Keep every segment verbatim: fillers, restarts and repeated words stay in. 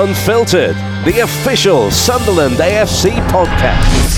Unfiltered, the official Sunderland A F C podcast.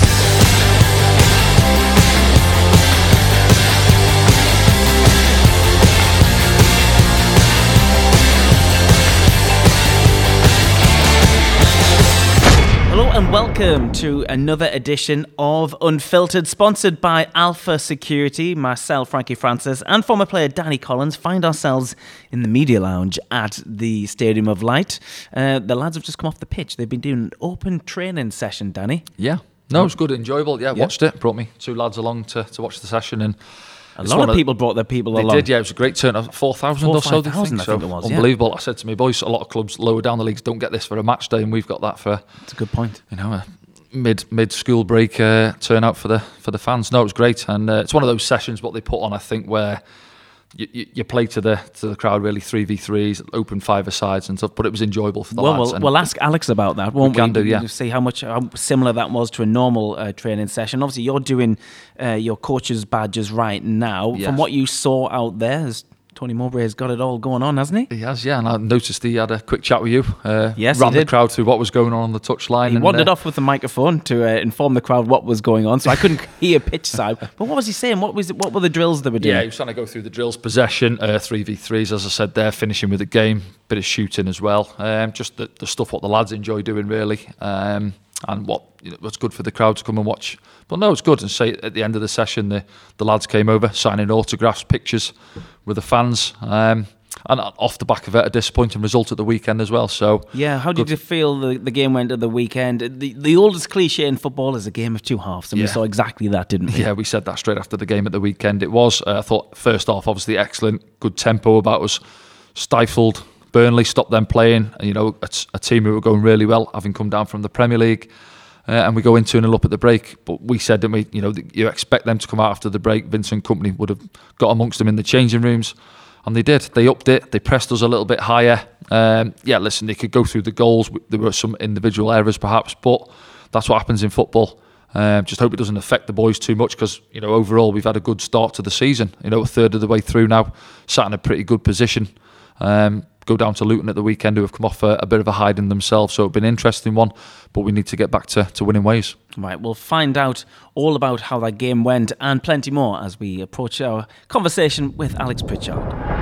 Hello and welcome to another edition of Unfiltered, sponsored by Alpha Security. Myself, Frankie Francis, and former player Danny Collins find ourselves in the media lounge at the Stadium of Light. Uh, the lads have just come off the pitch. They've been doing an open training session, Danny. Yeah, no, it was good, enjoyable. Yeah, Yeah. watched it. Brought me two lads along to, to watch the session, and A it's lot one of people brought their people They along. did, yeah. It was a great turnout, four thousand or so. five thousand, I I think, think so it was, yeah. unbelievable. I said to my boys, a lot of clubs lower down the leagues don't get this for a match day, and we've got that for That's a good point. you know a mid mid school break uh, turnout for the for the fans. No, it was great, and uh, it's one of those sessions what they put on. I think where you, you, you play to the to the crowd really three v threes, open five-a-sides and stuff. But it was enjoyable for the Well, lads. we'll, and we'll ask Alex about that, won't we? can do, yeah. See how much how similar that was to a normal uh, training session. Obviously, you're doing uh, your coach's badges right now. Yes. From what you saw out there, has Tony Mowbray has got it all going on, hasn't he? He has, yeah, and I noticed he had a quick chat with you. Uh, Yes, he ran the did. crowd through what was going on on the touchline. He and, wandered uh, off with the microphone to uh, inform the crowd what was going on, so I couldn't hear pitch side. But what was he saying? What was it, what were the drills they were doing? Yeah, he was trying to go through the drills, possession, uh, three v threes, as I said there, finishing with a game, bit of shooting as well. Um, just the, the stuff what the lads enjoy doing, really, um, and what you know, what's good for the crowd to come and watch. But no, it's good. And say at the end of the session, the, the lads came over, signing autographs, pictures with the fans. Um, and off the back of it, a disappointing result at the weekend as well. So Yeah, how did good. you feel the, the game went at the weekend? The, the oldest cliche in football is a game of two halves, and we Yeah. saw exactly that, didn't we? Yeah, we said that straight after the game at the weekend. It was, uh, I thought, first off, obviously excellent, good tempo about us, stifled Burnley, stopped them playing. You know, a, a team who were going really well, having come down from the Premier League. Uh, and we go in two nil up at the break. But we said, didn't we, you know, you expect them to come out after the break. Vincent Kompany would have got amongst them in the changing rooms. And they did. They upped it. They pressed us a little bit higher. Um, yeah, listen, they could go through the goals. There were some individual errors perhaps, but that's what happens in football. Um, just hope it doesn't affect the boys too much because, you know, overall we've had a good start to the season. You know, a third of the way through now, sat in a pretty good position. Um, go down to Luton at the weekend, who have come off a, a bit of a hiding themselves. So it'll be an interesting one, but we need to get back to, to winning ways. Right, we'll find out all about how that game went and plenty more as we approach our conversation with Alex Pritchard.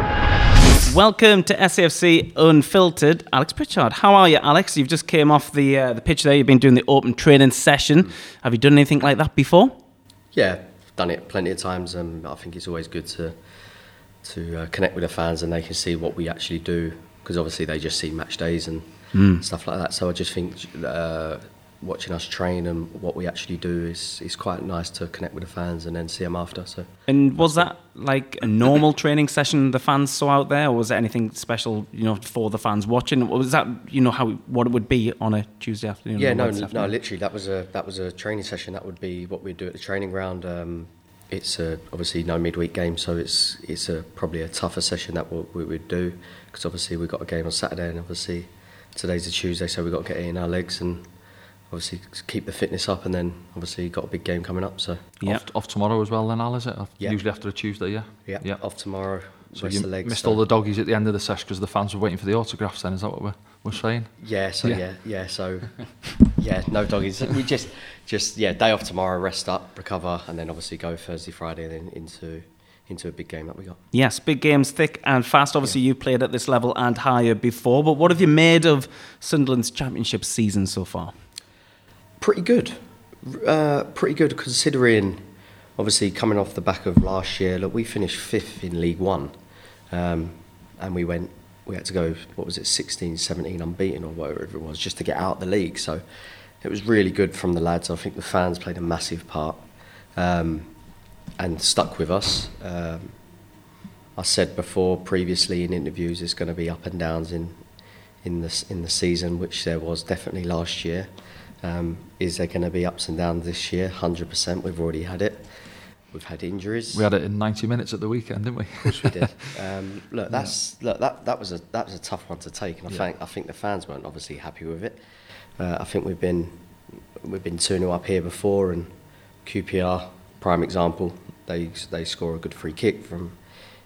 Welcome to S A F C Unfiltered, Alex Pritchard. How are you, Alex? You've just came off the uh, the pitch there. You've been doing the open training session. Have you done anything like that before? Yeah, I've done it plenty of times. Um, I think it's always good to to uh, connect with the fans and they can see what we actually do because obviously they just see match days and Mm. stuff like that. So I just think uh, watching us train and what we actually do is is quite nice to connect with the fans and then see them after. So And was that like a normal training session the fans saw out there, or was there anything special, you know, for the fans watching? Or was that, you know, how what it would be on a Tuesday afternoon? yeah, or no, Wednesday no, afternoon? literally that was a that was a training session. That would be what we'd do at the training ground. Um, it's a, obviously no midweek game, so it's it's a probably a tougher session that we, we would do because obviously we've got a game on Saturday and obviously today's a Tuesday, so we've got to get it in our legs and obviously keep the fitness up, and then obviously got a big game coming up. So Yeah. Off, off tomorrow as well then, Al, is it? Yeah. Usually after a Tuesday, yeah? yeah, Yeah. off tomorrow. So rest you the legs. missed so- all the doggies at the end of the session because the fans were waiting for the autographs then, is that what we're, we're saying? Yeah, so Yeah. yeah, yeah, so yeah, no doggies. We just, just yeah, day off tomorrow, rest up, recover, and then obviously go Thursday, Friday, and then into into a big game that we got. Yes, big games, thick and fast. Obviously, you played at this level and higher before, but what have you made of Sunderland's championship season so far? Pretty good, uh, pretty good considering obviously coming off the back of last year. Look, we finished fifth in League One, um, and we went. We had to go, what was it, sixteen, seventeen unbeaten or whatever it was, just to get out of the league. So it was really good from the lads. I think the fans played a massive part um, and stuck with us. Um, I said before, previously in interviews, it's going to be up and downs in in the in the season, which there was definitely last year. Um, is there going to be ups and downs this year? one hundred percent. We've already had it. We've had injuries. We had it in ninety minutes at the weekend, didn't we? Of course we did. Um, look, that's look that that was a that was a tough one to take, and I Yeah. think I think the fans weren't obviously happy with it. Uh, I think we've been we've been two nil up here before, and Q P R, prime example. They they score a good free kick from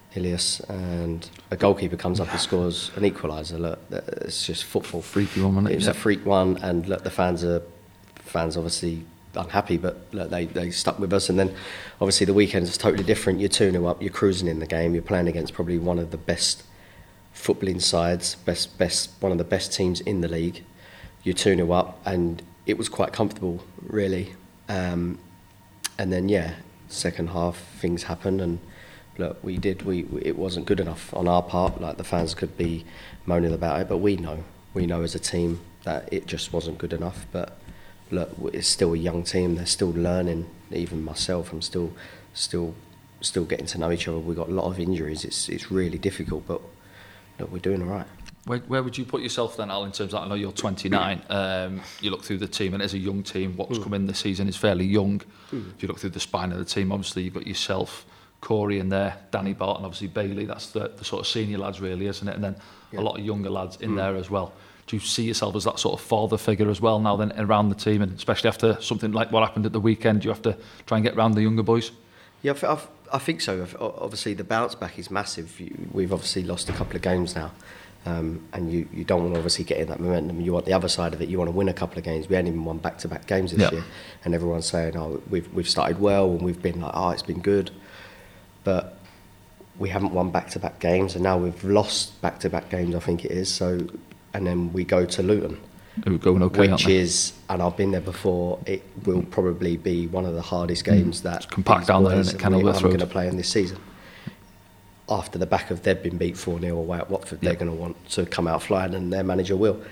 Ilias, and a goalkeeper comes up and scores an equaliser. Look, it's just football. Freaky one, wasn't it? It was Yeah. a freak one, and look, the fans are fans obviously unhappy, but look, they they stuck with us. And then obviously the weekend is totally different. You're two nil up, you're cruising in the game, you're playing against probably one of the best footballing sides, best best one of the best teams in the league. You're two nil up, and it was quite comfortable, really. Um, and then yeah, second half things happen, and look, we did we it wasn't good enough on our part. Like, the fans could be moaning about it, but we know we know as a team that it just wasn't good enough. But look, it's still a young team. They're still learning. Even myself, I'm still still still getting to know each other. We've got a lot of injuries. It's it's really difficult, but look, we're doing all right. Where, where would you put yourself then, Al, in terms of, I know you're twenty-nine, um, you look through the team, and as a young team, what's Mm. come in this season is fairly young. Mm. If you look through the spine of the team, obviously you've got yourself, Corey in there, Danny Barton, obviously Bailey, that's the, the sort of senior lads really, isn't it? And then Yeah. a lot of younger lads in Mm. there as well. Do you see yourself as that sort of father figure as well now then around the team, and especially after something like what happened at the weekend, do you have to try and get round the younger boys? Yeah, I, th- I, th- I think so. I've- o- Obviously, the bounce back is massive. You, we've obviously lost a couple of games now, um, and you, you don't want to obviously get in that momentum. You want the other side of it. You want to win a couple of games. We hadn't even won back-to-back games this Yeah. year, and everyone's saying, "Oh, we've we've started well," and we've been like, "Oh, it's been good," but we haven't won back-to-back games, and now we've lost back-to-back games. I think it is so, and then we go to Luton. Who are going okay, aren't Which they? is, and I've been there before, it will probably be one of the hardest games that It's compact these down there, boys isn't it? and we- Kenilworth I'm Road. going to play in this season. After the back of they've been beat four nil away at Watford, Yeah. they're going to want to come out flying, and their manager will.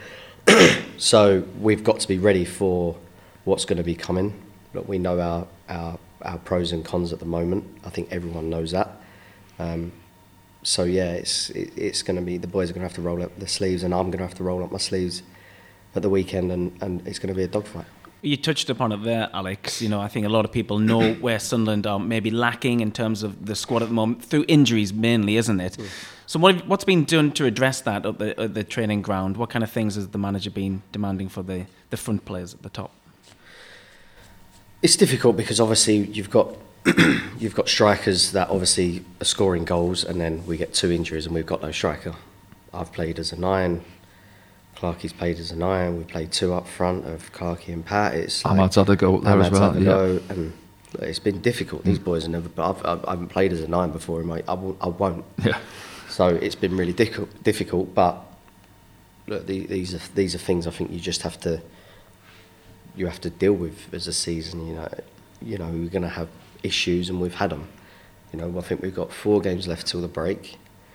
So we've got to be ready for what's going to be coming. Look, we know our, our, our pros and cons at the moment. I think everyone knows that. Um, so yeah, it's it, it's going to be, the boys are going to have to roll up their sleeves, and I'm going to have to roll up my sleeves at the weekend, and, and it's going to be a dogfight. You touched upon it there, Alex. You know, I think a lot of people know where Sunderland are maybe lacking in terms of the squad at the moment, through injuries mainly, isn't it? Mm. So what, what's been done to address that at the, at the training ground? What kind of things has the manager been demanding for the, the front players at the top? It's difficult because obviously you've got you've got strikers that obviously are scoring goals, and then we get two injuries and we've got no striker. I've played as a nine. Clarkie's played as a nine. We played two up front of Clarkie and Pat. It's like, Ahmad's had a go up there as Ahmad's well. had a Yeah. go, and it's been difficult. These boys are never. But I've, I've, I haven't played as a nine before, and I won't. I won't. Yeah. So it's been really difficult. Difficult, but look, the, these are these are things I think you just have to. You have to deal with as a season. You know, you know we're going to have issues, and we've had them. You know, I think we've got four games left till the break.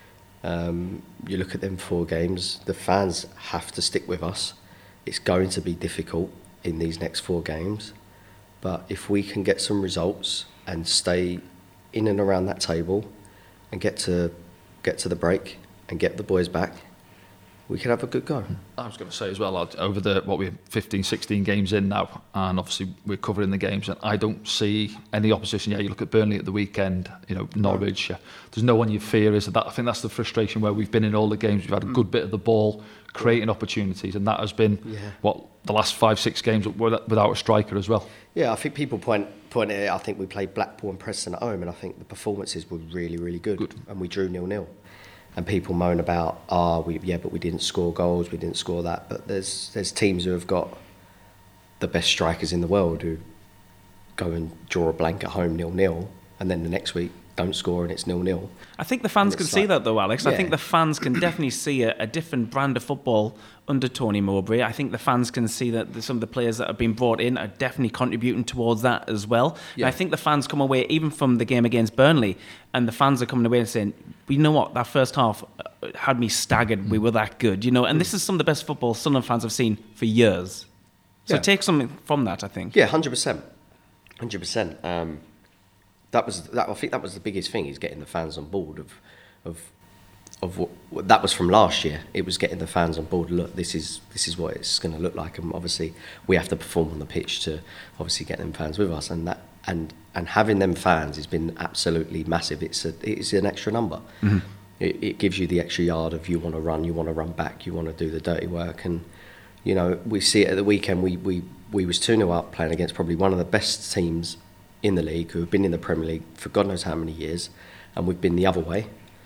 Um, you look at them four games, the fans have to stick with us. It's going to be difficult in these next four games, but if we can get some results and stay in and around that table and get to get to the break and get the boys back, we could have a good go. I was going to say as well, over the what we're fifteen, sixteen games in now, and obviously we're covering the games, and I don't see any opposition. Yeah, you look at Burnley at the weekend, you know, Norwich. Yeah, there's no one you fear. Is that? I think that's the frustration where we've been in all the games. We've had a good bit of the ball, creating opportunities, and that has been Yeah. what the last five, six games without a striker as well. Yeah, I think people point point at it. I think we played Blackpool and Preston at home, and I think the performances were really, really good, Good. and we drew nil nil. And people moan about, ah, oh, we yeah, but we didn't score goals, we didn't score that. But there's there's teams who have got the best strikers in the world who go and draw a blank at home nil nil, and then the next week don't score and it's nil nil. I think the fans And can it's see like- that though, Alex. I Yeah. think the fans can definitely see a, a different brand of football under Tony Mowbray. I think the fans can see that the, some of the players that have been brought in are definitely contributing towards that as well. Yeah. And I think the fans come away, even from the game against Burnley, and the fans are coming away and saying, well, you know what, that first half uh, had me staggered. We were that good, you know. And this is some of the best football Sunderland fans have seen for years. So Yeah. take something from that, I think. Yeah, hundred percent, hundred percent. Um, that was that. I think that was the biggest thing, is getting the fans on board of, of, of what that was from last year. It was getting the fans on board. Look, this is this is what it's going to look like, and obviously we have to perform on the pitch to obviously get them fans with us, and that and and having them fans has been absolutely massive. It's a it's an extra number. Mm-hmm. It, it gives you the extra yard of you want to run, you want to run back, you want to do the dirty work, and you know we see it at the weekend. We we we was two nil up playing against probably one of the best teams in the league, who have been in the Premier League for God knows how many years, and we've been the other way.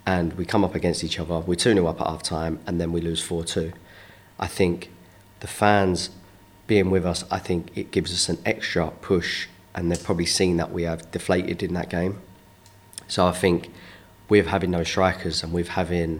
and we come up against each other. We're two nil up at half time, and then we lose four two. I think the fans being with us, I think it gives us an extra push, and they've probably seen that we have deflated in that game. So I think with having no strikers and with having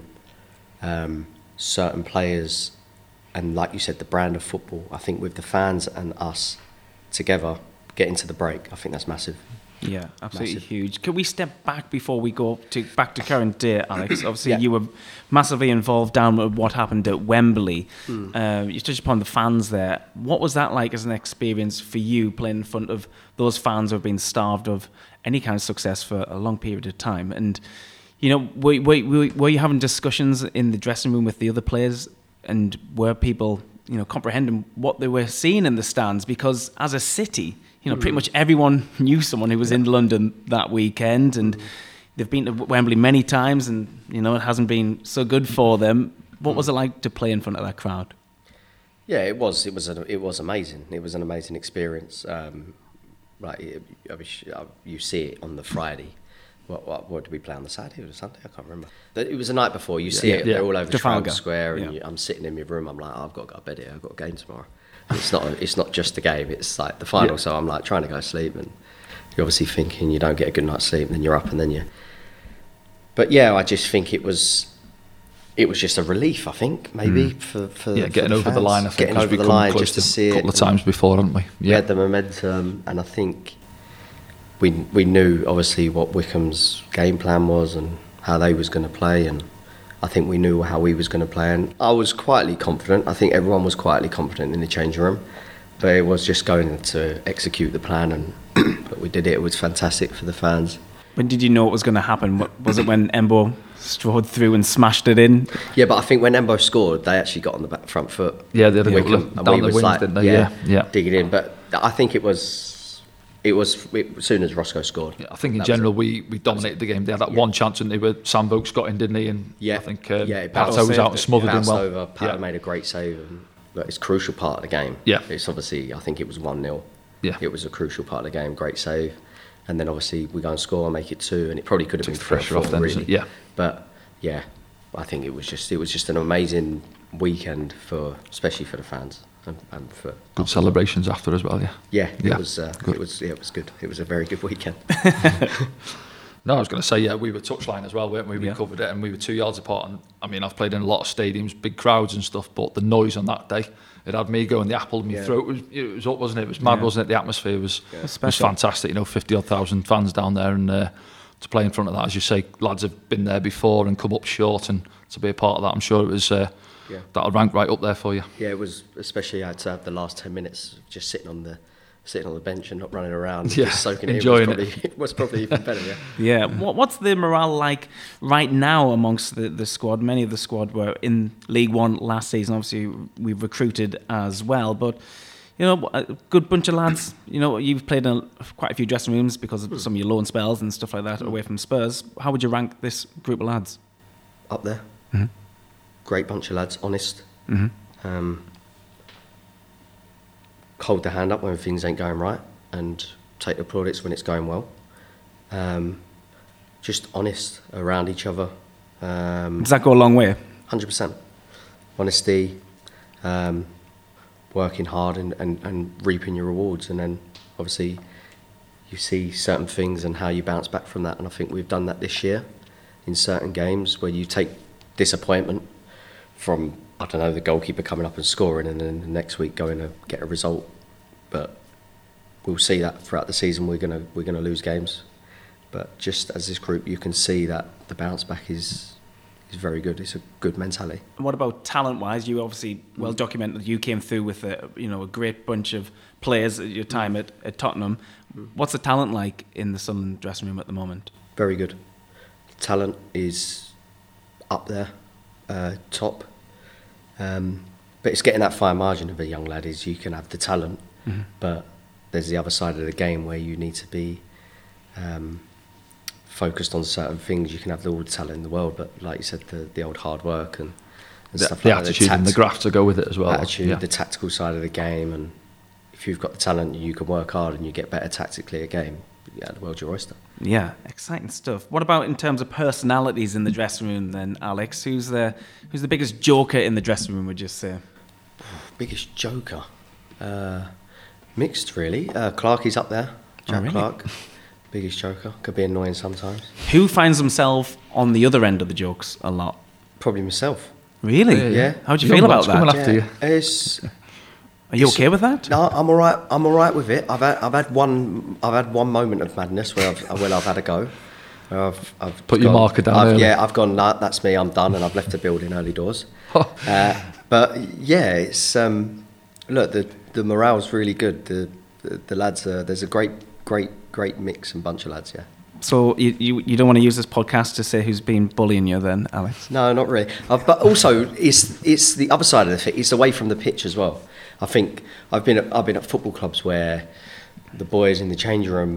um, certain players, and like you said, the brand of football, I think with the fans and us together getting to the break, I think that's massive. Yeah, absolutely Massive. huge. Can we step back before we go to back to current day, Alex? Obviously, Yeah. you were massively involved down with what happened at Wembley. Mm. Uh, you touched upon the fans there. What was that like as an experience for you, playing in front of those fans who have been starved of any kind of success for a long period of time? And, you know, were, were, were you having discussions in the dressing room with the other players, and were people, you know, comprehending what they were seeing in the stands? Because as a city, you know, pretty much everyone knew someone who was in London that weekend, and they've been to Wembley many times, and, you know, it hasn't been so good for them. What was it like to play in front of that crowd? Yeah, it was. It was. A, it was amazing. It was an amazing experience. Um, right, it, I wish, uh, you see it on the Friday. What, what, what did we play on the Saturday or the Sunday? I can't remember. But it was the night before. You see Yeah, it. yeah. They're all over Trafalgar. Trafalgar Square, and Yeah. you, I'm sitting in my room. I'm like, oh, I've got to go to bed here. I've got a game tomorrow. It's not. It's not just the game. It's like the final. Yeah. So I'm like trying to go to sleep, and you're obviously thinking you don't get a good night's sleep, and then you're up, and then you. But yeah, I just think it was. It was just a relief, I think, maybe Mm. for, for Yeah, for getting the over the fans. line, I think. Getting 'cause over we the come line close just to see a it. couple of and- times before, haven't we? we had the momentum, and I think we we knew obviously what Wycombe's game plan was and how they was going to play, and I think we knew how we was going to play, and I was quietly confident. I think everyone was quietly confident in the changing room, but it was just going to execute the plan, and but we did it. It was fantastic for the fans. When did you know it was going to happen? What, was it when Embo strode through and smashed it in? Yeah, but I think when Embo scored, they actually got on the back front foot. Yeah, they had a Wycombe, couple of and down we the was wings, like, didn't they? Yeah, yeah. digging in. But I think it was, it was it, as soon as Roscoe scored. Yeah, I think in that was general it. we, we dominated the game. They had that Yeah. one chance, and they were Sam Vokes got in, didn't he? And Yeah, I think uh, yeah, it Pato bounced- was out and smothered him bounced well. over. Pato Yeah. made a great save, and look, it's a crucial part of the game. Yeah. It's obviously, I think it was one nil. Yeah. It was a crucial part of the game, great save. And then obviously we go and score and make it two, and it probably could have Took been the three or pressure four, off then, really. doesn't it? Yeah. But yeah, I think it was just it was just an amazing weekend for, especially for the fans and, and for Good celebrations after as well, yeah. Yeah, Yeah, it was uh, good. it was yeah, it was good. It was a very good weekend. No, I was going to say, yeah, we were touchline as well, weren't we? We Yeah. covered it, and we were two yards apart. And I mean, I've played in a lot of stadiums, big crowds and stuff, but the noise on that day, it had me going the apple in my Yeah. throat. It was, it was up, wasn't it? It was mad, Yeah. wasn't it? The atmosphere was, was special. fantastic. You know, fifty odd thousand fans down there, and uh, to play in front of that, as you say, lads have been there before and come up short, and to be a part of that, I'm sure it was uh, Yeah. that'll rank right up there for you. Yeah, it was, especially I had to have the last ten minutes just sitting on the sitting on the bench and not running around, Yeah, just soaking enjoying it. it. In. Was probably, it was probably even better. Yeah. Yeah. What, what's the morale like right now amongst the, the squad? Many of the squad were in League One last season. Obviously, we've recruited as well. But, you know, a good bunch of lads. You know, you've played in quite a few dressing rooms because of some of your loan spells and stuff like that away from Spurs. How would you rank this group of lads? Up there, Mhm. great bunch of lads, honest. Mm-hmm. Um, hold their hand up when things ain't going right, and take the plaudits when it's going well. Um, just honest around each other. Um, Does that go a long way? one hundred percent. Honesty, um, working hard and, and, and reaping your rewards. And then obviously you see certain things and how you bounce back from that. And I think we've done that this year in certain games where you take disappointment from, I don't know, the goalkeeper coming up and scoring, and then the next week going to get a result. But we'll see that throughout the season. We're gonna we're gonna lose games. But just as this group, you can see that the bounce back is is very good. It's a good mentality. What about talent-wise? You obviously well documented. You came through with a you know a great bunch of players at your time at, at Tottenham. What's the talent like in the Sunderland dressing room at the moment? Very good. Talent is up there, uh, top. Um, but it's getting that fine margin of a young lad. Is you can have the talent, Mm-hmm. but there's the other side of the game where you need to be um, focused on certain things. You can have all the talent in the world, but like you said, the, the old hard work and, and The, stuff the like that. attitude and the tact- graft to go with it as well. attitude, yeah. the tactical side of the game, and if you've got the talent, you can work hard and you get better tactically at a game. yeah, the world's your oyster. Yeah, exciting stuff. What about in terms of personalities in the dressing room then, Alex? Who's the who's the biggest joker in the dressing room, would you say? Biggest joker? Uh, mixed, really. Uh, Clarkie's up there. Jack Oh, really? Clark. Biggest joker. Could be annoying sometimes. Who finds himself on the other end of the jokes a lot? Probably myself. Really? Yeah, yeah. How do you Young feel about lads coming that? after you. It's, Are you okay with that? no, I'm all right. I'm all right with it. I've had, I've had one, I've had one moment of madness where I've, where I've had a go. Where I've, I've Put your gone- marker down I've, early. Yeah, I've gone. Nah, that's me. I'm done, and I've left the building early doors. uh, but yeah, it's um, look, the the morale's really good. The the, the lads are, there's a great, great, great mix and bunch of lads. Yeah. So you, you you don't want to use this podcast to say who's been bullying you then, Alex? No, not really. Uh, but also, it's it's the other side of the thing. It's away from the pitch as well. I think I've been at, I've been at football clubs where the boys in the change room,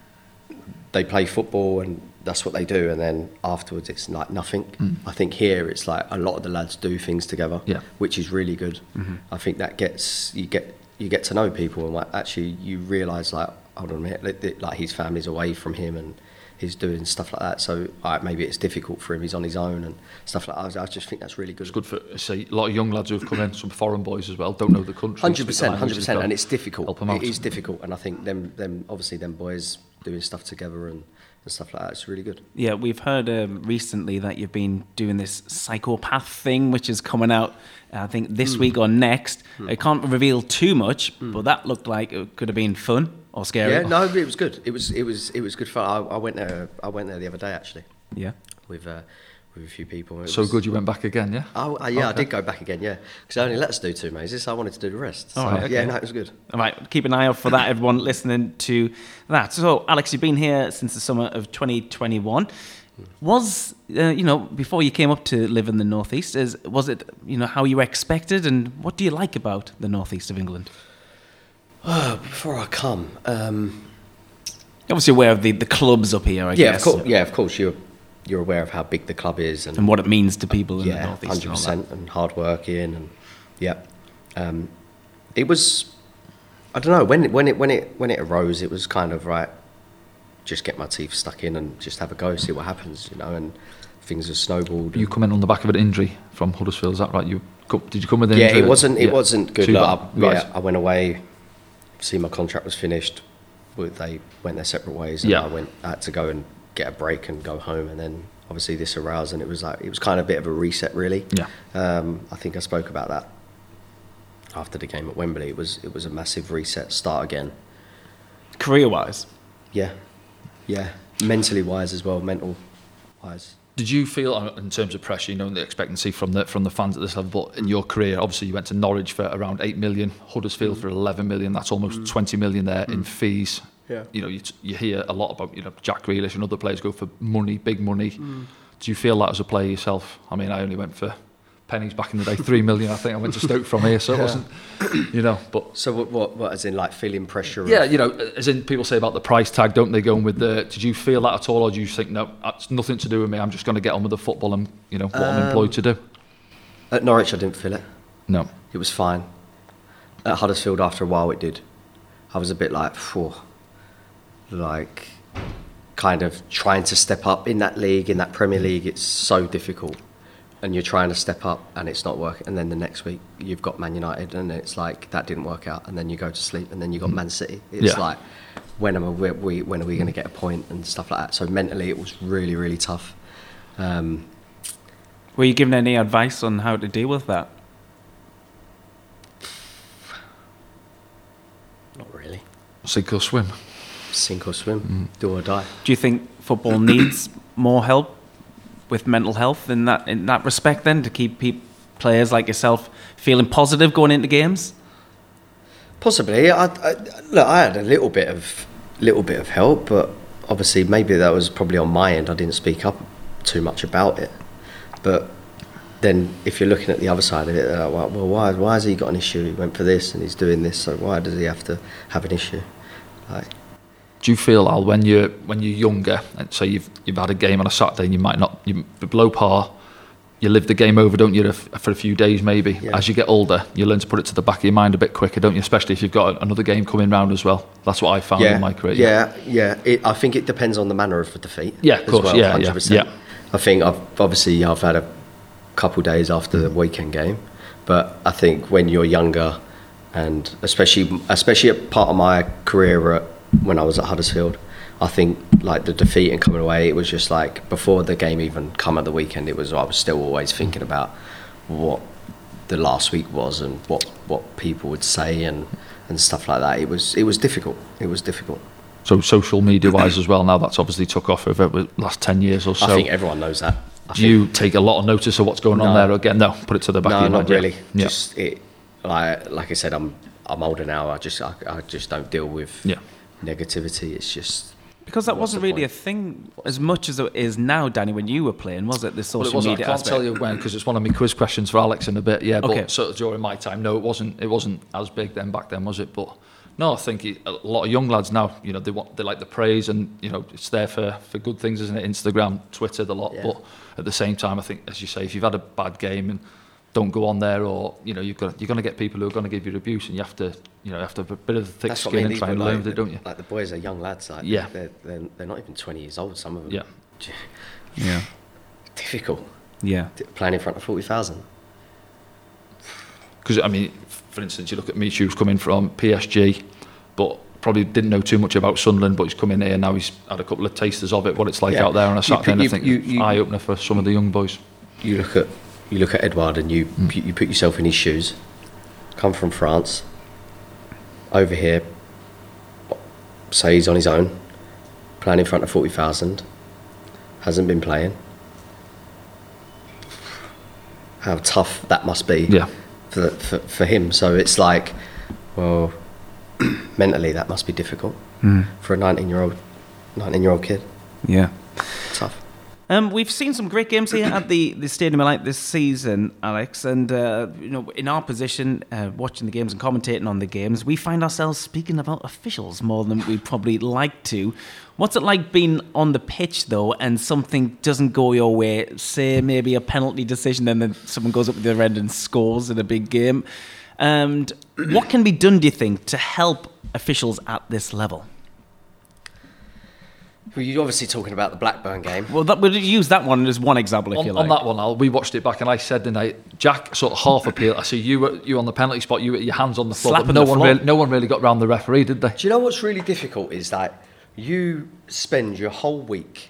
they play football and that's what they do, and then afterwards it's like nothing. Mm. I think here it's like a lot of the lads do things together, Yeah. which is really good. Mm-hmm. I think that gets you get you get to know people, and like actually you realise like hold on a minute, like, like his family's away from him and he's doing stuff like that. So uh, maybe it's difficult for him. He's on his own and stuff like that. I just think that's really good. It's good for say a lot of young lads who've come in, some foreign boys as well, don't know the country. Hundred percent, speak the hundred percent, languages, and it's difficult. help 'em out. It is difficult, and I think them, them obviously them boys doing stuff together and, and stuff like that. It's really good. Yeah, we've heard um, recently that you've been doing this psychopath thing, which is coming out, uh, I think, this week or next. I can't reveal too much, but that looked like it could have been fun or scary. Yeah, no, it was good. It was, it was, it was good fun. I, I went there. I went there the other day actually Yeah. with uh, with a few people. It So was- good you went back again, yeah? Oh, uh, yeah, I Okay. did go back again. Yeah, because they only let us do two mazes. I wanted to do the rest. So, All right, Yeah, okay. no, it was good. All right, keep an eye out for that, everyone listening to that. So, Alex, you've been here since the summer of twenty twenty-one. Was, uh, you know, before you came up to live in the Northeast, is was it, you know, how you expected, and what do you like about the Northeast of England? Oh, before I come, um, You're obviously aware of the, the clubs up here, I yeah, guess. of course, yeah, of course, you're you're aware of how big the club is and And what it means to people in the yeah, Northeast. hundred and all that. percent, and hard working, and yeah, um, it was. I don't know when it, when it when it when it arose. It was kind of right. Just get my teeth stuck in and just have a go, see what happens, you know. And things have snowballed. You come in on the back of an injury from Huddersfield, is that right? You co- did you come with an yeah, injury? it wasn't it Yeah. wasn't good. So you Like, got- I, right. yeah, I went away. See, my contract was finished. Well, They went their separate ways, and Yeah. I went. I had to go and get a break and go home, and then obviously this aroused, and it was like it was kind of a bit of a reset, really. Yeah. Um, I think I spoke about that after the game at Wembley. It was it was a massive reset, start again. Career-wise, Yeah, yeah. Mentally wise as well, mental wise. Did you feel, uh, in terms of pressure, you know, the expectancy from the from the fans at this level, but in your career, obviously you went to Norwich for around eight million, Huddersfield for eleven million. That's almost twenty million there in fees. Yeah. You know, you, t- you hear a lot about, you know, Jack Grealish and other players go for money, big money. Do you feel that as a player yourself? I mean, I only went for pennies back in the day, three million. I think I went to Stoke from here, so it wasn't, you know, but. So what, what, what as in like feeling pressure? of- Yeah, you know, as in people say about the price tag, don't they, going with the... Did you feel that at all, or do you think, no, it's nothing to do with me, I'm just going to get on with the football and, you know, what I'm employed to do? At Norwich, I didn't feel it. No. It was fine. At Huddersfield, after a while, it did. I was a bit like, phew, like, kind of trying to step up in that league, in that Premier League. It's so difficult, and you're trying to step up, and it's not working. And then the next week, you've got Man United, and it's like that didn't work out. And then you go to sleep, and then you got Man City. It's Yeah. like, when am I, we, we, when are we going to get a point and stuff like that? So mentally, it was really, really tough. Um, were you given any advice on how to deal with that? not really. Sink or swim. Sink or swim, do or die. Do you think football needs more help with mental health in that in that respect then, to keep peop players like yourself feeling positive going into games? Possibly. I, I, look, I had a little bit of little bit of help, but obviously maybe that was probably on my end. I didn't speak up too much about it. But then, if you're looking at the other side of it, they're like, well, why why has he got an issue? He went for this and he's doing this, so why does he have to have an issue? Like, Do you feel, Al, when you're when you're younger, and say you've you've had a game on a Saturday and you might not you below par, you live the game over, don't you, for a few days maybe. Yeah. As you get older, you learn to put it to the back of your mind a bit quicker, don't you? Especially if you've got another game coming round as well. That's what I found yeah, in my career. Yeah, yeah. It, I think it depends on the manner of the defeat. Yeah, of as course. well, Yeah, one hundred percent. yeah, yeah. I think I've obviously I've had a couple days after the weekend game, but I think when you're younger, and especially especially at part of my career at, when I was at Huddersfield, I think like the defeat and coming away, it was just like before the game even come at the weekend, it was I was still always thinking about what the last week was and what, what people would say and, and stuff like that. It was it was difficult. It was difficult. So social media wise as well, now that's obviously took off over the last ten years or so. I think everyone knows that. I Do you take a lot of notice of what's going on No. there again? No, put it to the back no, of your not mind. yeah. really. Yeah. Just it, like like I said, I'm I'm older now. I just I, I just don't deal with Yeah. negativity. It's just Because that what's wasn't the really point? a thing as much as it is now, Danny, when you were playing, was it? The social Well, it wasn't. media I can't aspect. tell you when because it's one of my quiz questions for Alex in a bit. Yeah, but Okay. sort of during my time, no, it wasn't. It wasn't as big then back then, was it? But no, I think it, a lot of young lads now, you know, they want they like the praise and you know it's there for, for good things, isn't it? Instagram, Twitter, the lot. Yeah. But at the same time, I think as you say, if you've had a bad game and don't go on there, or you know, you've got you're going to get people who are going to give you abuse, and you have to you know you have to have a bit of thick that's what skin I mean. and These try and were learn like, with it, don't you? Like the boys are young lads. Like Yeah. they're, they're they're not even twenty years old. Some of them. Yeah. Yeah. Difficult Yeah. playing in front of forty thousand. Because I mean, for instance, you look at Michu, who's coming from P S G, but probably didn't know too much about Sunderland, but he's come in here now. He's had a couple of tasters of it, what it's like Yeah. out there on a You Saturday. put- and I you- think you- you- eye opener for some of the young boys. You look at you look at Edouard and you Mm. you put yourself in his shoes. Come from France, over here. Say he's on his own, playing in front of forty thousand. Hasn't been playing. How tough that must be. Yeah. For, for for him. So it's like, well, mentally that must be difficult for a nineteen year old nineteen year old kid. Yeah. Tough. Um, we've seen some great games here at the, the Stadium of Light this season, Alex, and uh, you know, in our position, uh, watching the games and commentating on the games, we find ourselves speaking about officials more than we'd probably like to. What's it like being on the pitch, though, and something doesn't go your way, say maybe a penalty decision, and then someone goes up the other end and scores in a big game? And what can be done, do you think, to help officials at this level? Well, you're obviously talking about the Blackburn game. Well, that, we'll use that one as one example, if On, you like. on that one, Al, we watched it back, and I said tonight, Jack sort of half appealed. I see you were you on the penalty spot, you were your hands on the floor, Slapping but no the one floor. really, no one really got round the referee, did they? Do you know what's really difficult is that you spend your whole week.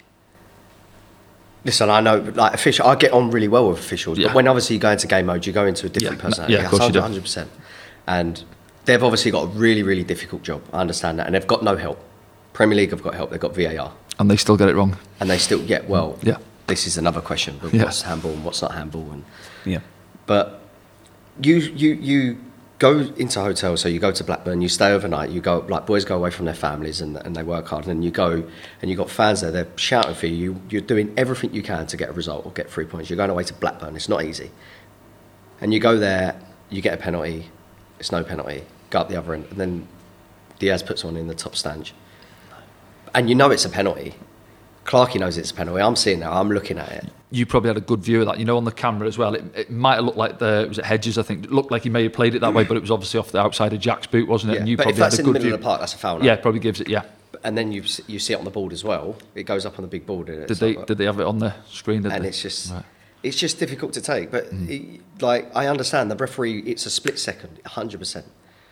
Listen, I know, like official, I get on really well with officials, Yeah. but when obviously you go into game mode, you go into a different Yeah, personality. yeah, of course you do. one hundred percent. And they've obviously got a really, really difficult job. I understand that, and they've got no help. Premier League have got help. They've got V A R, And they still get it wrong. and they still get well. Yeah. This is another question, but Yeah. what's handball and what's not handball, and Yeah. but you you you go into hotels, so you go to Blackburn, you stay overnight, you go like boys go away from their families and, and they work hard, and then you go and you got fans there, they're shouting for you. you. You're doing everything you can to get a result or get three points. You're going away to Blackburn, it's not easy. And you go there, you get a penalty, it's no penalty, go up the other end, and then Diaz puts one in the top stand. And you know it's a penalty. Clarkey knows it's a penalty. I'm seeing that, I'm looking at it. You probably had a good view of that, you know, on the camera as well. It, it might have looked like the was it Hedges, I think. It looked like he may have played it that way, but it was obviously off the outside of Jack's boot, wasn't it? Yeah. And you But if probably that's had a in the good middle view. of the park, that's a foul now. Yeah, it probably gives it. Yeah. And then you you see it on the board as well. It goes up on the big board. And Did it's they like- did they have it on the screen? Did and they? it's just Right. it's just difficult to take. But it, like I understand the referee, it's a split second, one hundred percent.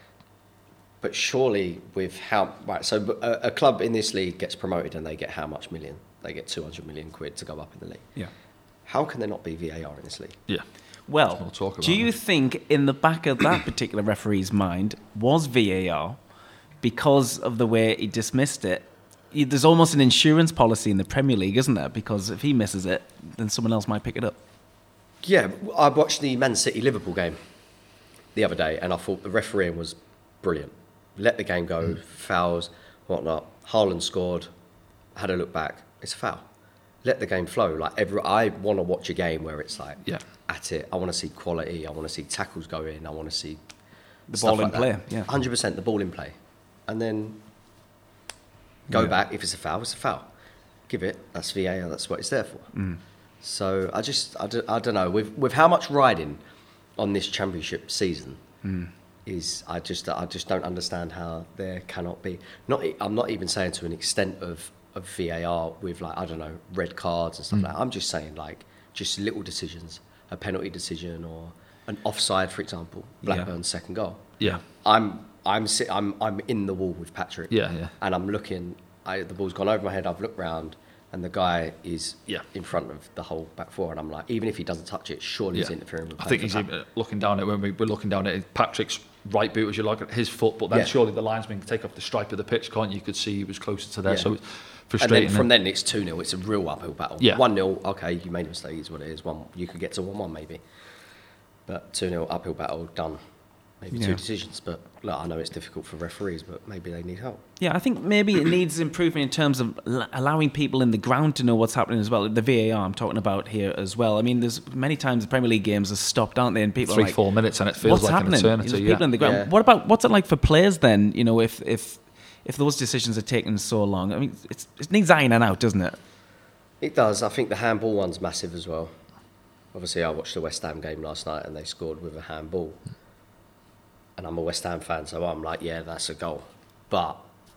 But surely with how right, so a, a club in this league gets promoted and they get how much million? They get two hundred million quid to go up in the league. Yeah. How can there not be V A R in this league? Yeah. Well, We'll talk about do you that. think in the back of that particular referee's mind was V A R because of the way he dismissed it? Y- There's almost an insurance policy in the Premier League, isn't there? Because if he misses it, then someone else might pick it up. Yeah, I watched the Man City Liverpool game the other day, and I thought the refereeing was brilliant. Let the game go, fouls, whatnot. Haaland scored. Had a look back. It's a foul. Let the game flow. Like every, I want to watch a game where it's like Yeah. at it. I want to see quality. I want to see tackles go in. I want to see The stuff ball in like play, that. yeah. one hundred percent the ball in play, and then go Yeah. back. If it's a foul, it's a foul. Give it. That's V A R. That's what it's there for. Mm. So I just, I, do, I don't know, with with how much riding on this championship season mm. is, I just, I just don't understand how there cannot be. Not, I'm not even saying to an extent of, of V A R with like, I don't know, red cards and stuff mm. like that. I'm just saying like, just little decisions, a penalty decision or an offside, for example, Blackburn's yeah. second goal. Yeah. I'm, I'm, sit, I'm, I'm in the wall with Patrick. Yeah, yeah. And I'm looking, I, the ball's gone over my head. I've looked round, and the guy is yeah. in front of the whole back four, and I'm like, even if he doesn't touch it, surely yeah. he's interfering with. I think he's even looking down at when we were looking down at Patrick's right boot as you look at his foot, but then yeah. surely the linesman can take off the stripe of the pitch, can't you? You could see he was closer to there, yeah. so it's frustrating. And then from then it's two nil. It's a real uphill battle. Yeah. one nil, okay, you made a mistake, is what it is. One, you could get to one one maybe, but two nil uphill battle done. Maybe yeah. two decisions, but look, I know it's difficult for referees, but maybe they need help. Yeah, I think maybe it needs improvement in terms of l- allowing people in the ground to know what's happening as well. The V A R I'm talking about here as well. I mean, there's many times the Premier League games are stopped, aren't they? And people Three, are like, four minutes, and it feels what's like happening? an eternity. There's yeah. people in the ground. Yeah. What about what's it like for players then? You know, if if if those decisions are taken so long, I mean, it's, it needs ironing out, doesn't it? It does. I think the handball one's massive as well. Obviously, I watched the West Ham game last night, and they scored with a handball. And I'm a West Ham fan, so I'm like, yeah, that's a goal. But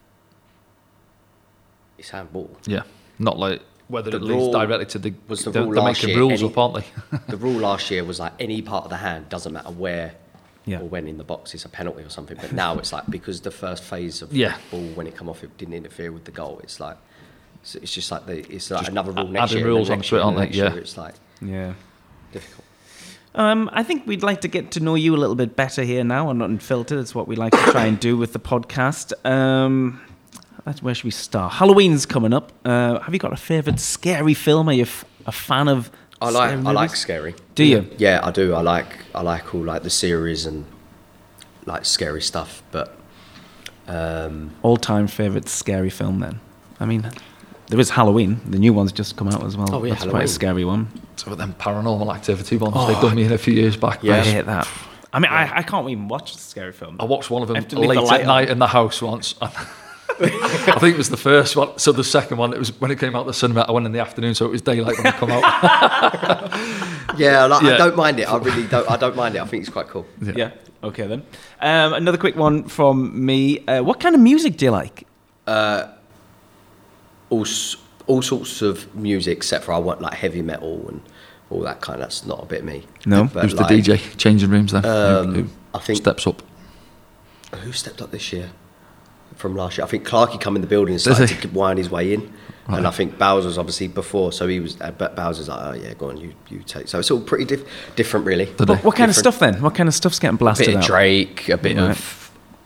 it's handball. Yeah, not like whether the it leads directly to the... Was the they're, rule they're last making year, rules any, up, aren't they? The rule last year was like any part of the hand, doesn't matter where yeah. or when in the box, it's a penalty or something. But now it's like, because the first phase of yeah. the ball, when it come off, it didn't interfere with the goal. It's like, it's just like, the, it's like just another rule next adding year. rules next onto it, year, aren't they? next Yeah. year, it's like yeah. difficult. Um, I think we'd like to get to know you a little bit better here now on Unfiltered. It's what we like to try and do with the podcast. Um, that's, where should we start? Halloween's coming up. Uh, have you got a favourite scary film? Are you f- a fan of I like scary I like movies? scary. Do you? Yeah, I do. I like I like all like the series and like scary stuff. But um, all-time favourite scary film then? I mean, there is Halloween. The new one's just come out as well. Oh, yeah, That's Halloween. quite a scary one. So with them Paranormal Activity ones Oh, they've done me in a few years back. Yeah. I hate that. I mean, I, I can't even watch scary films. I watched one of them I have to leave late the light at on. night in the house once. I think it was the first one. So the second one, it was when it came out the cinema. I went in the afternoon, so it was daylight when it come out. yeah, like, Yeah. I don't mind it. I really don't. I don't mind it. I think it's quite cool. Yeah. Yeah. Okay then. Um, another quick one from me. Uh, what kind of music do you like? Uh, all s- all sorts of music, except for I want like heavy metal and all that kind. That's not a bit me. No? But Who's like, the D J changing rooms then? Um, who, who I think steps up? Who stepped up this year from last year? I think Clarkey come in the building and started to wind his way in. Right. And I think Bowser's obviously before, so he was. Uh, but Bowser's like, oh yeah, go on, you you take. So it's all pretty diff- different, really. But what kind of stuff then? What kind of stuff's getting A blasted bit of out? Drake, a bit Right. of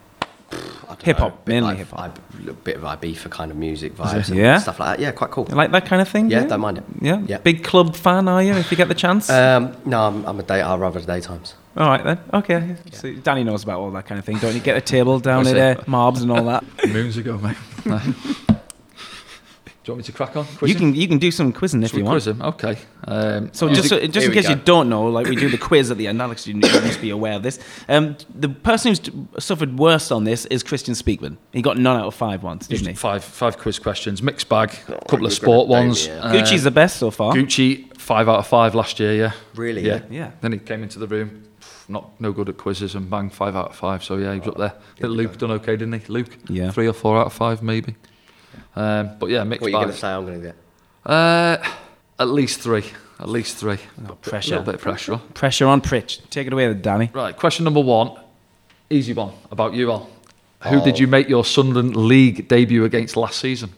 Hip hop, know, bit mainly like, hip hop. I- A bit of Ibiza kind of music vibes, and Yeah? stuff like that. Yeah, quite cool. You like that kind of thing? Yeah, do you? don't mind it. Yeah? Yeah. Big club fan, are you, if you get the chance? Um, no, I'm, I'm a day. I'd rather the daytimes. all right then. Okay. So Danny knows about all that kind of thing, don't you? Get a table down That's at it. uh, Marbs and all that. Moons ago, mate. No. Do you want me to crack on? You Quizzing? can you can do some quizzing if Should we you want. quiz him? Okay. Um, So music- just so, just Here in we case go. you don't know, like we do the quiz at the end, Alex, you, you must be aware of this. Um, the person who's suffered worst on this is Christian Speakman. He got none out of five once, didn't he? five five quiz questions, mixed bag, a couple you're of sport gonna blame ones. me, yeah. Uh, Gucci's the best so far. Gucci five out of five last year. Yeah. Really? Yeah. Yeah. Then he came into the room, not no good at quizzes, and bang, five out of five. So yeah, he was up there. I think Luke done okay, didn't he? Luke, Yeah. three or four out of five maybe. Um, but yeah, mixed What are you bag. going to say? I'm going to get. Uh, at least three. At least three. No, A pressure. little bit of pressure on. Pressure on Pritch. Take it away, then, Danny. Right, question number one. Easy one about you, Al. Who Oh. did you make your Sunderland League debut against last season?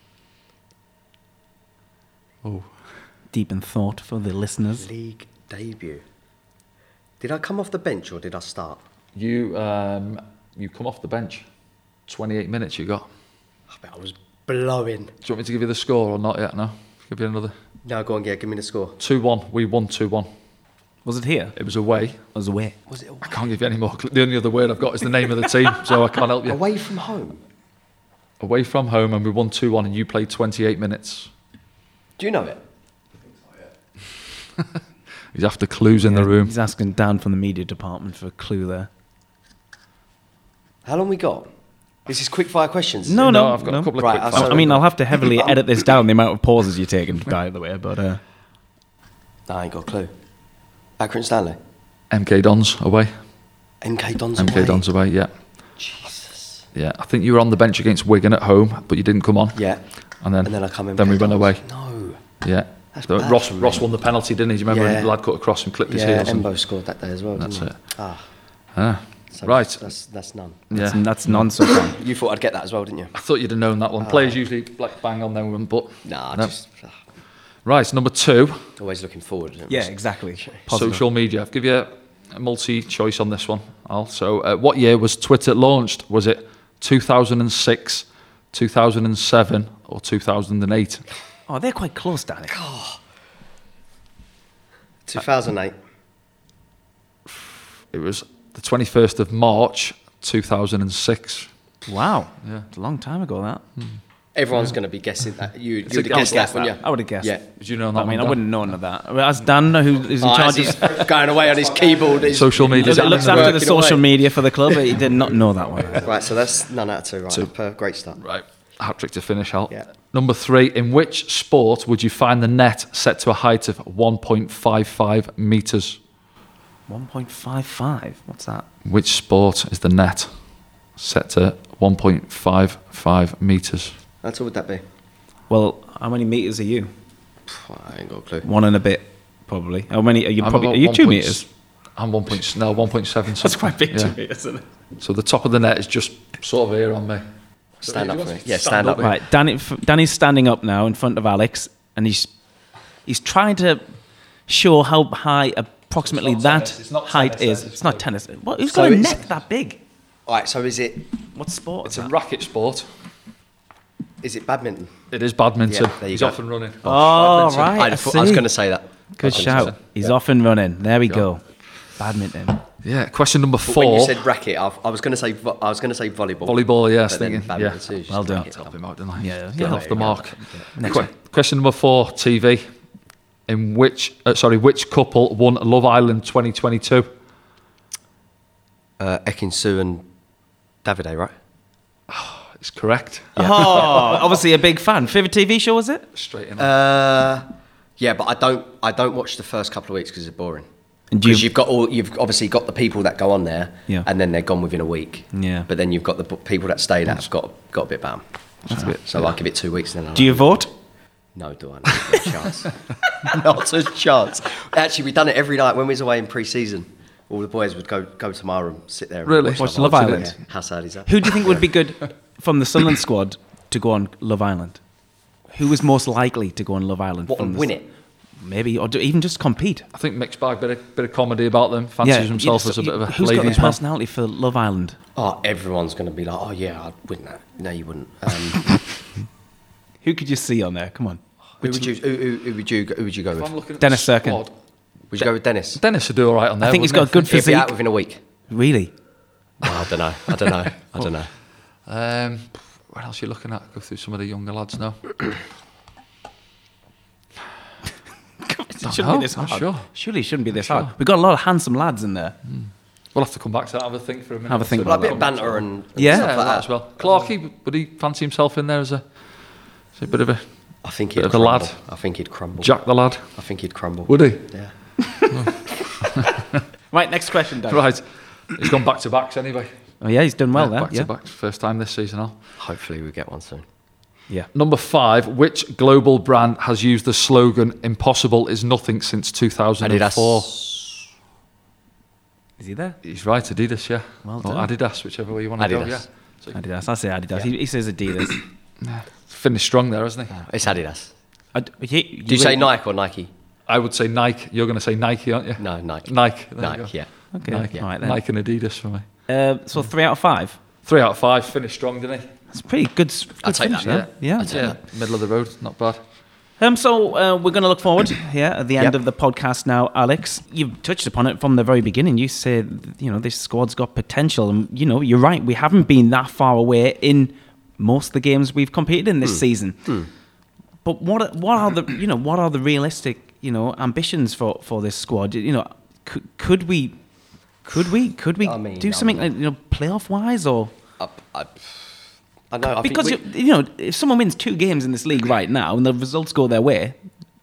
Oh. Deep in thought for the listeners. League debut. Did I come off the bench or did I start? You um, you come off the bench. twenty-eight minutes you got. I bet I was blowing. Do you want me to give you the score or not yet? No? Give you another. No, go on, yeah, give me the score. two one. We won two one. Was it here? It was away. It was away. Was it I can't give you any more. The only other word I've got is the name of the team, so I can't help you. away from home? Away from home, and we won two one, and you played twenty-eight minutes. Do you know it? He's after clues in the room. He's asking Dan from the media department for a clue there. How long we got? This is quick fire questions. No, No, no. I've got no. a couple of Right, quick I'll fire. I mean, I'll have to heavily edit this down, the amount of pauses you're taking, by the way, but... Uh, I ain't got a clue. Accrington Stanley. M K Dons away. M K Dons M K away. Dons away, yeah. Jesus. Yeah, I think you were on the bench against Wigan at home, but you didn't come on. Yeah. And then, And then I come in. then we went away. No. Yeah. That's So bad Ross from me. Ross won the penalty, didn't he? Do you remember Yeah. when the lad cut across and clipped his Yeah, heels? and- Embo scored that day as well, That's didn't it. he? Ah. Ah, So right. That's, that's none. Yeah. That's, that's nonsense. You thought I'd get that as well, didn't you? I thought you'd have known that one. Players usually like bang on them, but Nah, no. just ah, Right, number two, always looking forward. isn't it? Yeah, exactly. Positive. social media. I've give you a multi-choice on this one, Al. So, uh, what year was Twitter launched? Was it two thousand six, two thousand seven, or two thousand eight? Oh, they're quite close, Danny. two thousand eight. It was the twenty-first of March, two thousand six. Wow. Yeah. It's a long time ago, that. Everyone's going to be guessing that. You, you'd a have guessed guess, that, wouldn't you? I would have guessed. Yeah. Did you know that I mean, one, I Dan? wouldn't know none of that. I mean, as Dan, who- who's in Oh, charge as of... he's going away on his keyboard. he's- Social media. he's Looks, looks after the working social away. media for the club, but he did not know that one. Right, so that's none out of two. Right, Two. per- great start. Right, hat trick to finish out. Yeah. Number three, in which sport would you find the net set to a height of one point five five metres? one point five five? What's that? Which sport is the net set to one point five five metres? How tall would that be? Well, how many metres are you? I ain't got a clue. One and a bit, probably. How many are you? I'm Probably about are you one two point- metres? I'm one point no one point seven. That's quite big, Yeah. two metres, isn't it? So the top of the net is just sort of here on me. Stand So up you for want me. to Yeah, stand up. Right, Danny, f- Danny's standing up now in front of Alex, and he's he's trying to show how high approximately It's not that tennis, it's not height tennis, is. it's It's not good. tennis. What, who's So got a it's- net that big? All right, so is it What sport It's is a that? racket sport. is it badminton? It is badminton. Yeah, there you He's go. off and running. Oh, Badminton. right, I, I thought- I was see. going to say that. Good shout. He's off and running. There we go. Badminton. Yeah. Question number But when you four. said racket, I, I was going to say vo- I was going to say volleyball. Volleyball, yeah, I was But then thinking, badminton yeah. too, just Well done. racket. Help him out, didn't I? Yeah, Get yeah. off the mark. Next Que- one. Question number four, T V. In which, uh, sorry, which couple won Love Island twenty twenty-two? Uh, Ekin Su and Davide, right? It's correct. Oh, obviously a big fan. Favorite T V show was it? Straight in. Uh, yeah, but I don't. I don't watch the first couple of weeks because it's boring. And do you- Because you've got all. You've obviously got the people that go on there, Yeah. and then they're gone within a week. Yeah. But then you've got the b- people that stay that have got got a bit bam. That's so, a bit- So I'll give it two weeks and then. I'll Do you vote? No, do I? Not a chance. Not a chance. Actually, we've done it every night when we was away in pre-season. All the boys would go go to my room, sit there, and Really? watch, Watch Love Love Island. Island. Yeah. How sad is that? Who do you think would be good from the Sunderland squad to go on Love Island? Who was most likely to go on Love Island? What, from and the win s- it? Maybe, or do, even just compete. I think mixed bag, bit of, bit of comedy about them. Fancies himself you- as a bit of a Who's got the ladies' man. personality for Love Island? Oh, everyone's going to be like, oh yeah, I'd win that. No, you wouldn't. Um, Who could you see on there? Come on. who would you? Who, who, who would you? Who would you go If I'm with? looking at Dennis the Serkin. squad, Would you go with Dennis? Dennis would do all right on there. I think he's got a wouldn't good He'll be out physique. within a week. Really? Oh, I don't know. I don't know. I don't know. he? Um, what else are you looking at? Go through some of the younger lads now. It shouldn't know, be this I'm hard. sure. Surely it shouldn't be this hard. We've got a lot of handsome lads in there. We'll have to come back to that. Have a think for a minute. Have a think Like a about bit of that. banter and, and Yeah. stuff Yeah, like that that as well. Clarkey, would he fancy himself in there as a, as a bit of a I think Bit he'd of a crumble. lad. I think he'd crumble. Jack the lad? I think he'd crumble. Would he? Yeah. Right, next question, Dan. Right. He's gone back to backs anyway. Oh yeah, he's done well there. back Yeah. to backs. First time this season, Al. Hopefully we get one soon. Yeah. Number five, which global brand has used the slogan "Impossible is nothing" since two thousand four? Adidas. Is he there? He's right, Adidas, yeah. Well or done. Adidas, whichever way you want to go, Adidas. yeah. So Adidas. I say Adidas. He, he says Adidas. finished strong there, hasn't he? It's Adidas. I d- he- Do you say Nike or Nike? I would say Nike. You're going to say Nike, aren't you? No, Nike. Nike. There you Nike, go. yeah. Okay. Nike, All right then. Nike and Adidas for me. Uh, so three out of five. Three out of five, finished strong, didn't he? That's pretty good. s- good I'll take finish that, there. Yeah. I'll take Yeah, middle of the road, not bad. Um, so uh, we're going to look forward here at the end Yep. of the podcast now, Alex. You've touched upon it from the very beginning. You said, you know, this squad's got potential. And, you know, you're right. We haven't been that far away in most of the games we've competed in this season. But what are- what are the, you know, what are the realistic, you know, ambitions for, for this squad? You know, could, could we, could we, could we I mean, do I something, mean- like, you know, playoff-wise or... I, I, I know. I Because think you, you know, if someone wins two games in this league right now and the results go their way,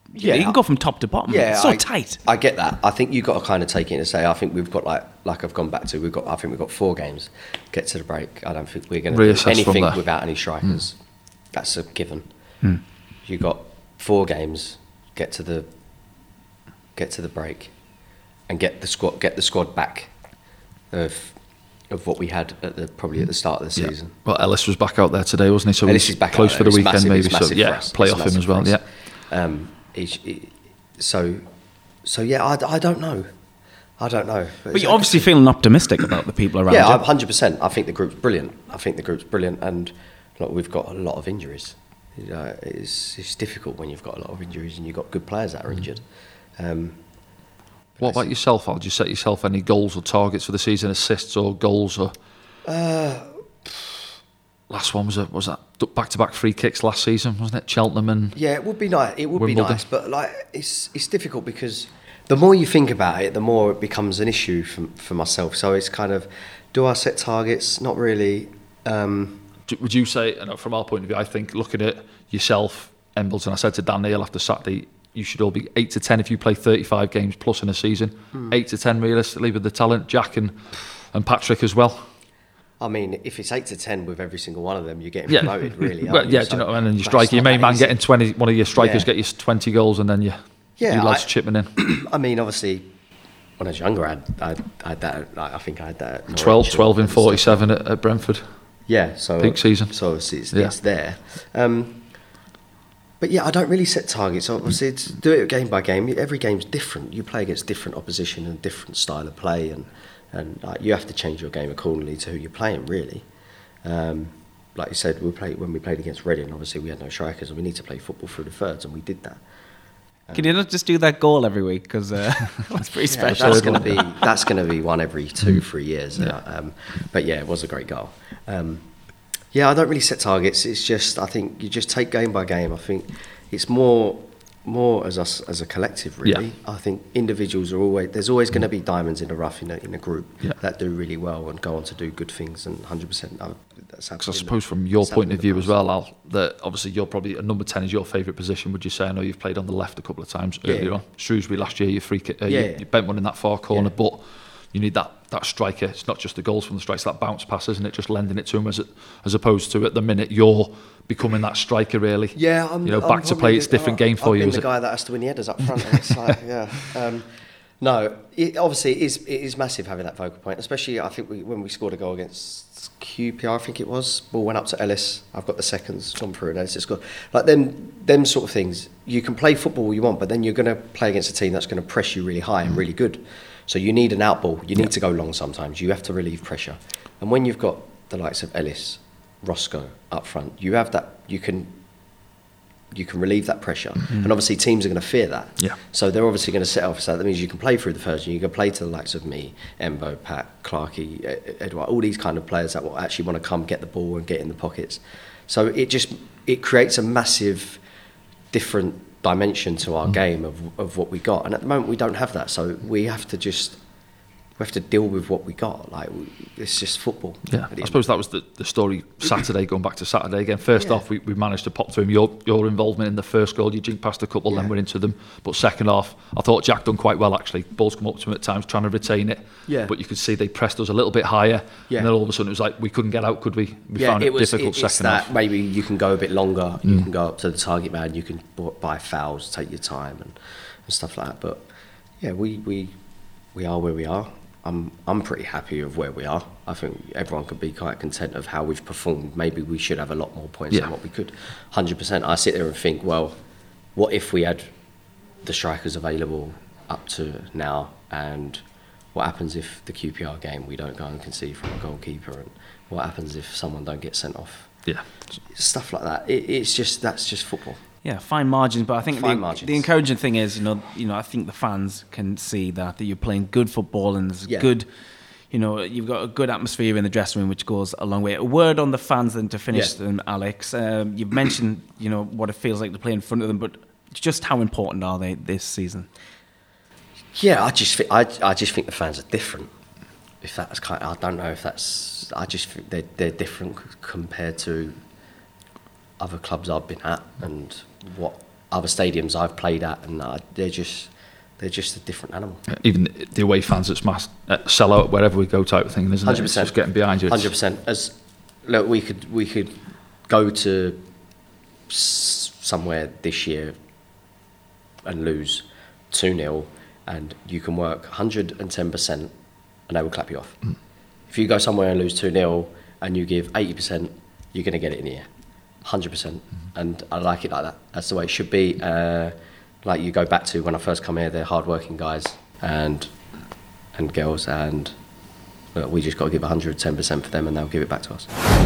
Yeah, you can go from top to bottom. Yeah, it's so I, tight. I get that. I think you've got to kind of take it and say, I think we've got like, like I've gone back to, we've got. I think we've got four games. Get to the break. I don't think we're going to do anything without any strikers. Mm. That's a given. Mm. You've got four games. Get to the, get to the break, and get the squad, get the squad back, of, of what we had at the probably at the start of the season. Yeah. Well, Ellis was back out there today, wasn't he? So Ellis he's is back close out for there. the It's weekend, massive, maybe. So yeah, play off him as well. Yeah. Um, It, it, so, so yeah, I, I don't know. I don't know. But, but you're obviously feeling optimistic about the people around yeah, you. Yeah, one hundred percent. I think the group's brilliant. I think the group's brilliant. And look, we've got a lot of injuries. You know, it's, it's difficult when you've got a lot of injuries and you've got good players that are injured. Um, what about yourself, Al? Did you set yourself any goals or targets for the season, assists or goals? Or uh, Last one was a, was that back-to-back free kicks last season, wasn't it? Cheltenham and yeah, it would be nice. It would Wimbledon. be nice, but like it's it's difficult because the more you think about it, the more it becomes an issue for for myself. So it's kind of, do I set targets? Not really. Um, Would you say, and from our point of view, I think looking at yourself, Embleton, I said to Dan Neil after Saturday, you should all be eight to ten if you play thirty-five games plus in a season. Mm. Eight to ten realistically with the talent, Jack and and Patrick as well. I mean, if it's eight to ten with every single one of them, you're getting promoted, yeah. really. Well, yeah, so do you know, and then you strike your main man easy. getting twenty. One of your strikers yeah. get you twenty goals, and then you, yeah, you lads I, chipping in. I mean, obviously, when I was younger, I had, I had, I had that. I think I had that. twelve, twelve in forty-seven at, at Brentford. Yeah, so peak season. So obviously it's, yeah. it's there. Um, but yeah, I don't really set targets. Obviously, it's do it game by game. Every game's different. You play against different opposition and different style of play, and and uh, you have to change your game accordingly to who you're playing, really. Um, like you said, we played when we played against Reading. Obviously, we had no strikers, and we need to play football through the thirds, and we did that. Um, Can you not just do that goal every week? Because uh, that's pretty yeah, special. That's going to be that's going to be one every two, three years. Yeah. Um, but yeah, it was a great goal. Um, yeah, I don't really set targets. It's just I think you just take game by game. I think it's more. More as us as a collective, really. Yeah. I think individuals are always there's always going to be diamonds in the rough in a, in a group yeah. that do really well and go on to do good things. And one hundred percent that's absolutely. I suppose from your point of view as well, Al, that obviously you're probably a number ten is your favourite position. Would you say? I know you've played on the left a couple of times yeah. earlier on. Shrewsbury last year, you free kick, uh, yeah, you, yeah. you bent one in that far corner, yeah. but you need that that striker. It's not just the goals from the strikes, that bounce pass, isn't it? Just lending it to him as it, as opposed to at the minute you're becoming that striker, really. Yeah, I'm, you know, I'm back to play. It's a different game for I've you. Been is the it? guy that has to win the headers up front. And it's like, yeah. Um, no, it, obviously it is it is massive having that focal point, especially I think we, when we scored a goal against Q P R, I think it was. Ball went up to Ellis. I've got the seconds. Gone through and Ellis has scored. Like them, them sort of things. You can play football all you want, but then you're going to play against a team that's going to press you really high and really good. So you need an out ball. You need yeah. to go long sometimes. You have to relieve pressure. And when you've got the likes of Ellis, Roscoe up front, you have that. You can. You can relieve that pressure, mm-hmm. and obviously teams are going to fear that. Yeah. So they're obviously going to set off. So that means you can play through the first, and you can play to the likes of me, Embo, Pat, Clarkey, Edward, all these kind of players that will actually want to come get the ball and get in the pockets. So it just it creates a massive different dimension to our mm-hmm. game of of what we got, and at the moment we don't have that. So we have to just. We have to deal with what we got. Like it's just football. Yeah, I suppose that was the, the story Saturday. Going back to Saturday again. First yeah. off, we, we managed to pop to him your your involvement in the first goal. You jinked past a couple, yeah. then we're into them. But second half, I thought Jack done quite well actually. Balls come up to him at times, trying to retain it. Yeah. But you could see they pressed us a little bit higher. Yeah. And then all of a sudden it was like we couldn't get out, could we? We yeah, found it, it was, difficult it, it's second that half. Maybe you can go a bit longer. Mm. You can go up to the target man. You can buy fouls, take your time, and, and stuff like that. But yeah, we we we are where we are. I'm I'm pretty happy with where we are. I think everyone could be quite content of how we've performed. Maybe we should have a lot more points yeah. than what we could. one hundred percent. I sit there and think, well, what if we had the strikers available up to now, and what happens if the Q P R game we don't go and concede from a goalkeeper, and what happens if someone don't get sent off? Yeah, stuff like that. It, it's just that's just football. Yeah, fine margins, but I think fine the, margins. the encouraging thing is, you know, you know, I think the fans can see that that you're playing good football and there's yeah. good, you know, you've got a good atmosphere in the dressing room, which goes a long way. A word on the fans, then to finish yeah. them, Alex. Um, you've mentioned, you know, what it feels like to play in front of them, but just how important are they this season? Yeah, I just think I, I just think the fans are different. If that's kind, of, I don't know if that's. I just think they're they're different compared to other clubs I've been at and what other stadiums I've played at, and uh, they're just they're just a different animal. Even the away fans, it's mass uh, sell out wherever we go type of thing, isn't one hundred percent. it? It's just getting behind you. Hundred percent. As look, we could we could go to s- somewhere this year and lose two nil, and you can work one hundred ten percent, and they will clap you off. Mm. If you go somewhere and lose two nil and you give eighty percent, you're going to get it in the air. one hundred percent. Mm. And I like it like that. That's the way it should be. Uh, like you go back to when I first come here, they're hard-working guys and and girls, and look, we just got to give one hundred ten percent for them, and they'll give it back to us.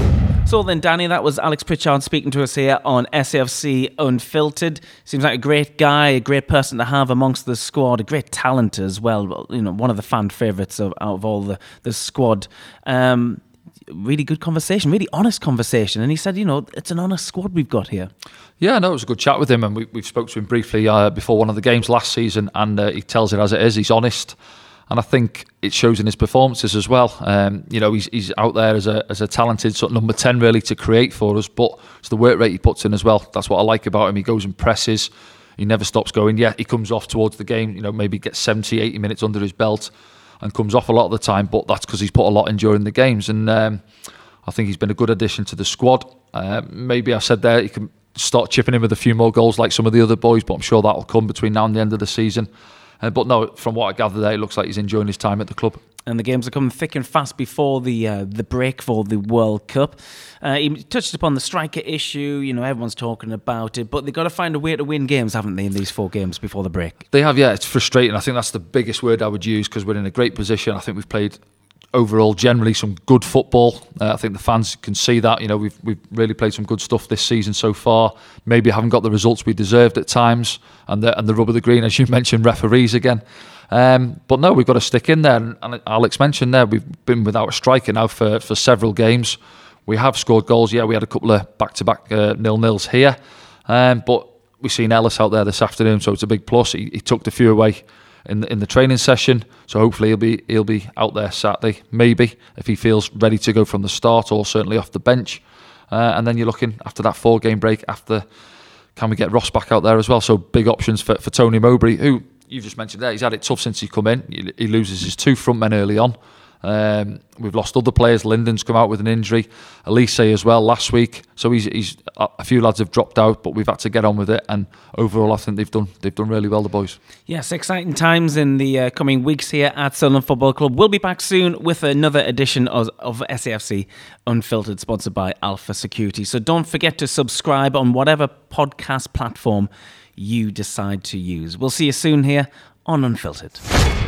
So then, Danny, that was Alex Pritchard speaking to us here on S A F C Unfiltered. Seems like a great guy, a great person to have amongst the squad, a great talent as well. You know, one of the fan favourites of out of all the the squad. Um, really good conversation, really honest conversation. And he said, you know, it's an honest squad we've got here. Yeah, no, it was a good chat with him, and we we've spoke to him briefly uh, before one of the games last season, and uh, he tells it as it is. He's honest. And I think it shows in his performances as well. Um, you know, he's he's out there as a as a talented sort of number ten really to create for us, but it's the work rate he puts in as well. That's what I like about him. He goes and presses. He never stops going. Yeah, he comes off towards the game, you know, maybe gets seventy, eighty minutes under his belt and comes off a lot of the time, but that's because he's put a lot in during the games. And um, I think he's been a good addition to the squad. Uh, maybe I said there he can start chipping in with a few more goals like some of the other boys, but I'm sure that'll come between now and the end of the season. Uh, but no, from what I gather there, it looks like he's enjoying his time at the club. And the games are coming thick and fast before the uh, the break for the World Cup. Uh, he touched upon the striker issue. You know, everyone's talking about it, but they've got to find a way to win games, haven't they, in these four games before the break? They have, yeah. It's frustrating. I think that's the biggest word I would use, because we're in a great position. I think we've played overall generally some good football. Uh, I think the fans can see that. You know, we've we've really played some good stuff this season so far. Maybe haven't got the results we deserved at times, and the and the rub of the green, as you mentioned, referees again. Um, but no, we've got to stick in there. And, and Alex mentioned there, we've been without a striker now for, for several games. We have scored goals. Yeah, we had a couple of back-to-back uh, nil-nils here. Um, but we've seen Ellis out there this afternoon, so it's a big plus. He, he took the few away in the, in the training session, so hopefully he'll be he'll be out there Saturday, maybe, if he feels ready to go from the start, or certainly off the bench. Uh, and then you're looking, after that four-game break, after, can we get Ross back out there as well? So big options for, for Tony Mowbray, who... You've just mentioned there, he's had it tough since he come in. He, he loses his two front men early on. Um, we've lost other players. Lyndon's come out with an injury. Elise as well last week. So he's, he's a few lads have dropped out, but we've had to get on with it. And overall, I think they've done they've done really well, the boys. Yes, exciting times in the uh, coming weeks here at Sunderland Football Club. We'll be back soon with another edition of, of S A F C Unfiltered, sponsored by Alpha Security. So don't forget to subscribe on whatever podcast platform you decide to use. We'll see you soon here on Unfiltered.